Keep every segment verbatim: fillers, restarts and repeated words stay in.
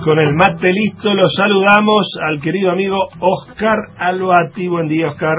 con el mate listo, los saludamos al querido amigo Oscar Albati. Buen día, Oscar.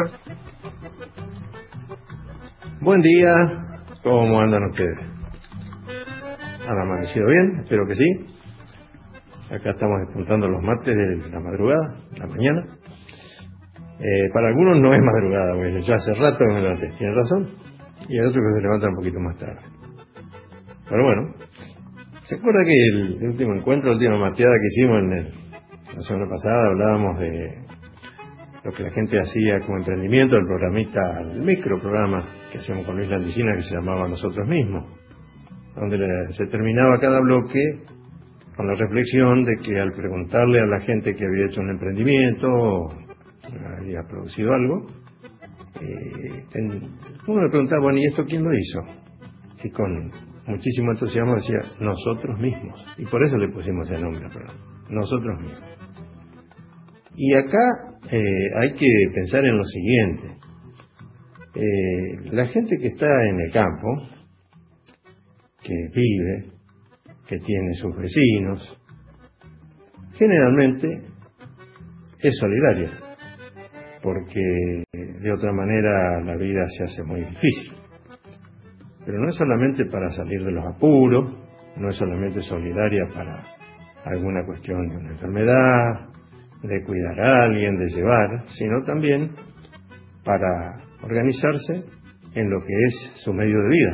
Buen día, ¿cómo andan ustedes? ¿Han amanecido bien? Espero que sí. Acá estamos despuntando los mates de la madrugada, la mañana. Eh, para algunos no es madrugada, porque ya hace rato que me levanté, tienen razón. Y hay otros que se levantan un poquito más tarde. Pero bueno, ¿se acuerda que el, el último encuentro, la última mateada que hicimos en el, la semana pasada, hablábamos de lo que la gente hacía como emprendimiento, el programita, el microprograma que hacíamos con Luis Landicina, que se llamaba Nosotros Mismos, donde le, se terminaba cada bloque con la reflexión de que al preguntarle a la gente que había hecho un emprendimiento o había producido algo, eh, en, uno le preguntaba, bueno, ¿y esto quién lo hizo? Y con muchísimo entusiasmo decía, nosotros mismos. Y por eso le pusimos el nombre al programa, nosotros mismos. Y acá eh, hay que pensar en lo siguiente. Eh, la gente que está en el campo, que vive, que tiene sus vecinos, generalmente es solidaria, porque de otra manera la vida se hace muy difícil. Pero no es solamente para salir de los apuros, no es solamente solidaria para alguna cuestión de una enfermedad, de cuidar a alguien, de llevar, sino también para organizarse en lo que es su medio de vida.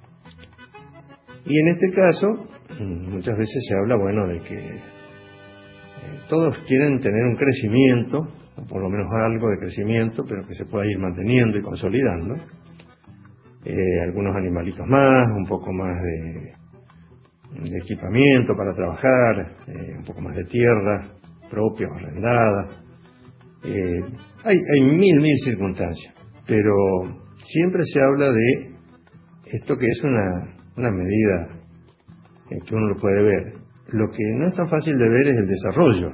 Y en este caso, muchas veces se habla, bueno, de que eh, todos quieren tener un crecimiento, o por lo menos algo de crecimiento, pero que se pueda ir manteniendo y consolidando. Eh, algunos animalitos más, un poco más de, de equipamiento para trabajar, eh, un poco más de tierra propia o arrendada. Eh, hay, hay mil, mil circunstancias, pero siempre se habla de esto que es una, una medida en que uno lo puede ver. Lo que no es tan fácil de ver es el desarrollo.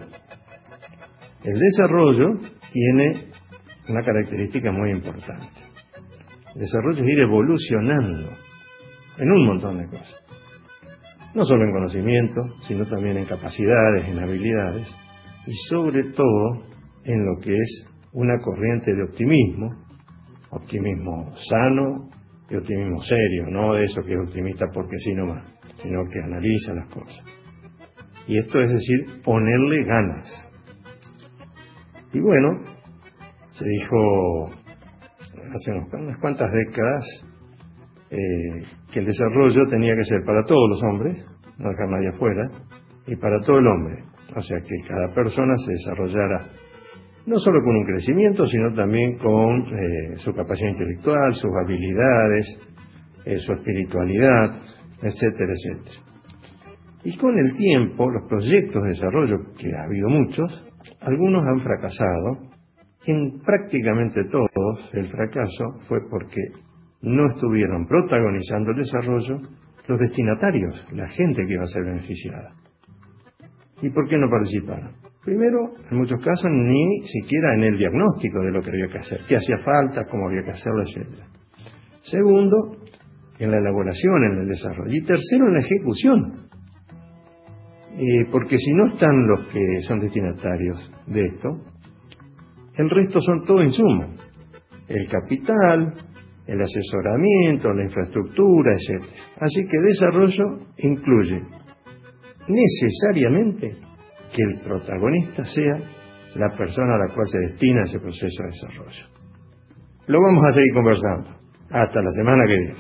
El desarrollo tiene una característica muy importante. El desarrollo es ir evolucionando en un montón de cosas. No solo en conocimiento, sino también en capacidades, en habilidades, y sobre todo en lo que es una corriente de optimismo, optimismo sano y optimismo serio, no de eso que es optimista porque sí nomás, sino que analiza las cosas. Y esto es decir, ponerle ganas. Y bueno, se dijo hace unas cuantas décadas eh, que el desarrollo tenía que ser para todos los hombres, no dejar nadie afuera, y para todo el hombre. O sea, que cada persona se desarrollara no solo con un crecimiento, sino también con eh, su capacidad intelectual, sus habilidades, eh, su espiritualidad, etcétera, etcétera. Y con el tiempo, los proyectos de desarrollo, que ha habido muchos, algunos han fracasado. En prácticamente todos, el fracaso fue porque no estuvieron protagonizando el desarrollo los destinatarios, la gente que iba a ser beneficiada. ¿Y por qué no participaron? Primero, en muchos casos, ni siquiera en el diagnóstico de lo que había que hacer, qué hacía falta, cómo había que hacerlo, etcétera. Segundo, en la elaboración, en el desarrollo. Y tercero, en la ejecución. Eh, porque si no están los que son destinatarios de esto, el resto son todo insumo. El capital, el asesoramiento, la infraestructura, etcétera. Así que desarrollo incluye necesariamente que el protagonista sea la persona a la cual se destina ese proceso de desarrollo. Lo vamos a seguir conversando. Hasta la semana que viene.